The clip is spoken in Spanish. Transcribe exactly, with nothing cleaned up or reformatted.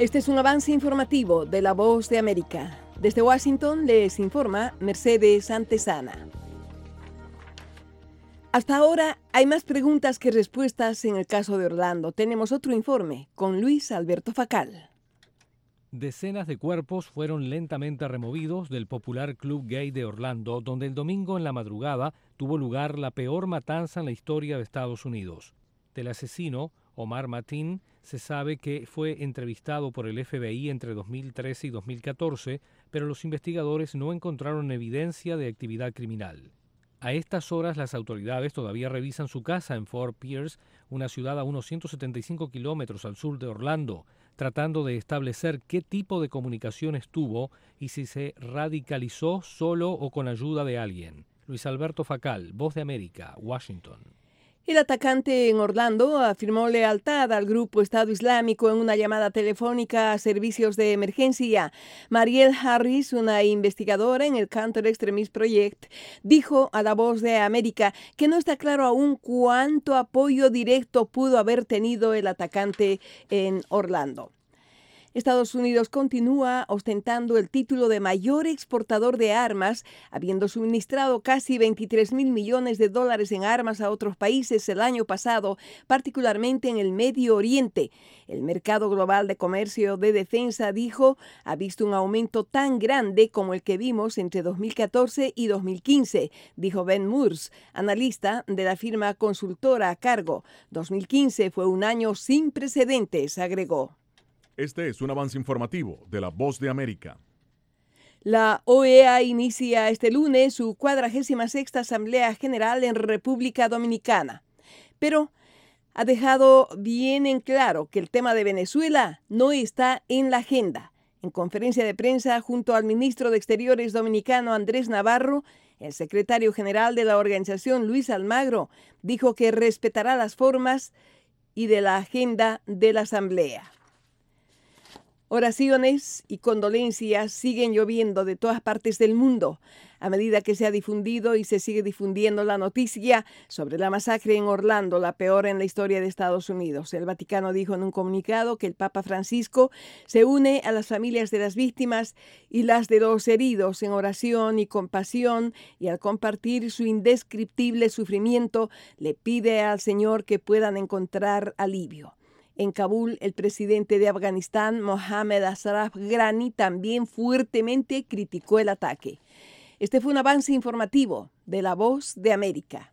Este es un avance informativo de La Voz de América. Desde Washington les informa Mercedes Antesana. Hasta ahora hay más preguntas que respuestas en el caso de Orlando. Tenemos otro informe con Luis Alberto Facal. Decenas de cuerpos fueron lentamente removidos del popular club gay de Orlando, donde el domingo en la madrugada tuvo lugar la peor matanza en la historia de Estados Unidos. Del asesino, Omar Mateen, se sabe que fue entrevistado por el F B I entre dos mil trece y dos mil catorce, pero los investigadores no encontraron evidencia de actividad criminal. A estas horas las autoridades todavía revisan su casa en Fort Pierce, una ciudad a unos ciento setenta y cinco kilómetros al sur de Orlando, tratando de establecer qué tipo de comunicaciones tuvo y si se radicalizó solo o con ayuda de alguien. Luis Alberto Facal, Voz de América, Washington. El atacante en Orlando afirmó lealtad al grupo Estado Islámico en una llamada telefónica a servicios de emergencia. Mariel Harris, una investigadora en el Counter Extremist Project, dijo a La Voz de América que no está claro aún cuánto apoyo directo pudo haber tenido el atacante en Orlando. Estados Unidos continúa ostentando el título de mayor exportador de armas, habiendo suministrado casi veintitrés mil millones de dólares en armas a otros países el año pasado, particularmente en el Medio Oriente. El mercado global de comercio de defensa, dijo, ha visto un aumento tan grande como el que vimos entre dos mil catorce y dos mil quince, dijo Ben Moores, analista de la firma consultora a cargo. dos mil quince fue un año sin precedentes, agregó. Este es un avance informativo de La Voz de América. La O E A inicia este lunes su cuadragésima sexta Asamblea General en República Dominicana. Pero ha dejado bien en claro que el tema de Venezuela no está en la agenda. En conferencia de prensa junto al ministro de Exteriores dominicano Andrés Navarro, el secretario general de la organización Luis Almagro dijo que respetará las formas y de la agenda de la Asamblea. Oraciones y condolencias siguen lloviendo de todas partes del mundo a medida que se ha difundido y se sigue difundiendo la noticia sobre la masacre en Orlando, la peor en la historia de Estados Unidos. El Vaticano dijo en un comunicado que el Papa Francisco se une a las familias de las víctimas y las de los heridos en oración y compasión, y al compartir su indescriptible sufrimiento le pide al Señor que puedan encontrar alivio. En Kabul, el presidente de Afganistán, Mohammad Ashraf Ghani, también fuertemente criticó el ataque. Este fue un avance informativo de La Voz de América.